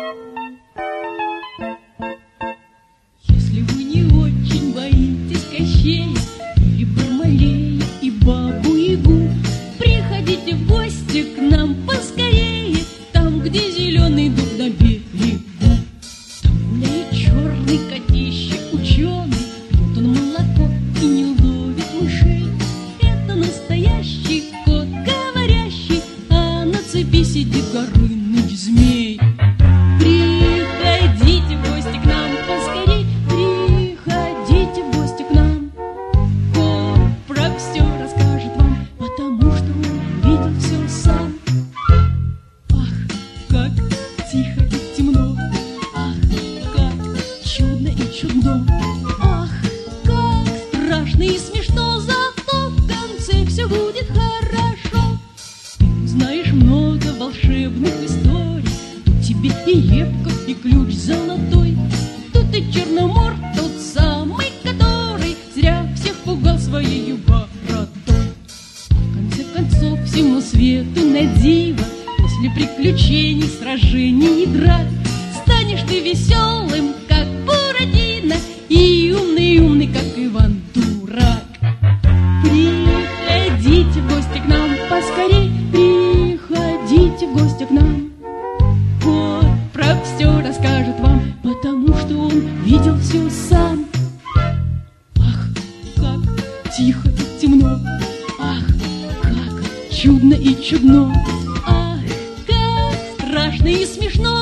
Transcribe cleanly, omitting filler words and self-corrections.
Если вы не очень боитесь Кощея или Бармалея и Бабу-Ягу, приходите в гости к нам поскорее, там, где зеленый дуб на берегу. Там гуляет черный котище ученый, пьет он молоко и не ловит мышей. Это настоящий кот говорящий, а на цепи сидит Горыныч змей. Приходите в гости к нам поскорей, приходите в гости к нам. Кот про все расскажет вам, потому что он видел все сам. Ах, как тихо и темно, ах, как чудно и чудно, ах, как страшно и смешно, зато в конце все будет хорошо. Ты узнаешь много волшебных историй, тут тебе и репка, и ключ золотой, тут и Черномор, тот самый, который зря всех пугал своей бородой. В конце концов, всему свету на диво, после приключений, сражений и драк, станешь ты веселым, как Буратино, и умный, как Иван Дурак. Приходите в гости к нам поскорей, приходите в гости к нам. Кот про все расскажет вам, потому что он видел все сам. Ах, как тихо и темно, ах, как чудно и чудно, ах, как страшно и смешно,